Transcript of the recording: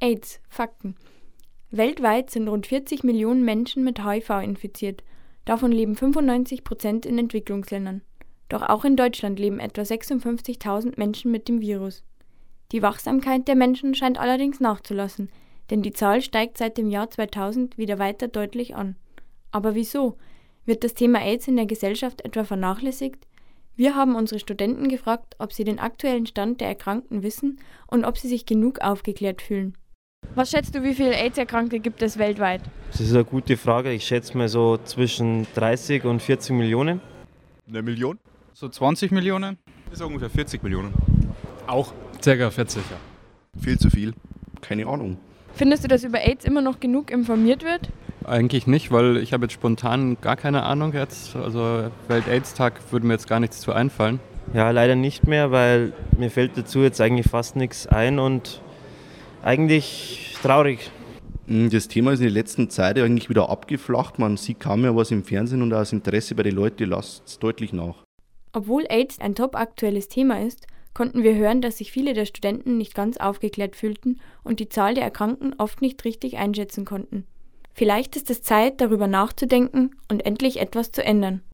AIDS. Fakten. Weltweit sind rund 40 Millionen Menschen mit HIV infiziert. Davon leben 95% in Entwicklungsländern. Doch auch in Deutschland leben etwa 56.000 Menschen mit dem Virus. Die Wachsamkeit der Menschen scheint allerdings nachzulassen, denn die Zahl steigt seit dem Jahr 2000 wieder weiter deutlich an. Aber wieso? Wird das Thema AIDS in der Gesellschaft etwa vernachlässigt? Wir haben unsere Studenten gefragt, ob sie den aktuellen Stand der Erkrankten wissen und ob sie sich genug aufgeklärt fühlen. Was schätzt du, wie viele AIDS-Erkrankte gibt es weltweit? Das ist eine gute Frage. Ich schätze mal so zwischen 30 und 40 Millionen. 1 Million? So 20 Millionen? Das ist ungefähr 40 Millionen. Auch ca. 40, ja. Viel zu viel. Keine Ahnung. Findest du, dass über AIDS immer noch genug informiert wird? Eigentlich nicht, weil ich habe jetzt spontan gar keine Ahnung jetzt. Also Welt-AIDS-Tag würde mir jetzt gar nichts zu einfallen. Ja, leider nicht mehr, weil mir fällt dazu jetzt eigentlich fast nichts ein und eigentlich traurig. Das Thema ist in der letzten Zeit eigentlich wieder abgeflacht. Man sieht kaum mehr was im Fernsehen und auch das Interesse bei den Leuten lässt deutlich nach. Obwohl AIDS ein top-aktuelles Thema ist, konnten wir hören, dass sich viele der Studenten nicht ganz aufgeklärt fühlten und die Zahl der Erkrankten oft nicht richtig einschätzen konnten. Vielleicht ist es Zeit, darüber nachzudenken und endlich etwas zu ändern.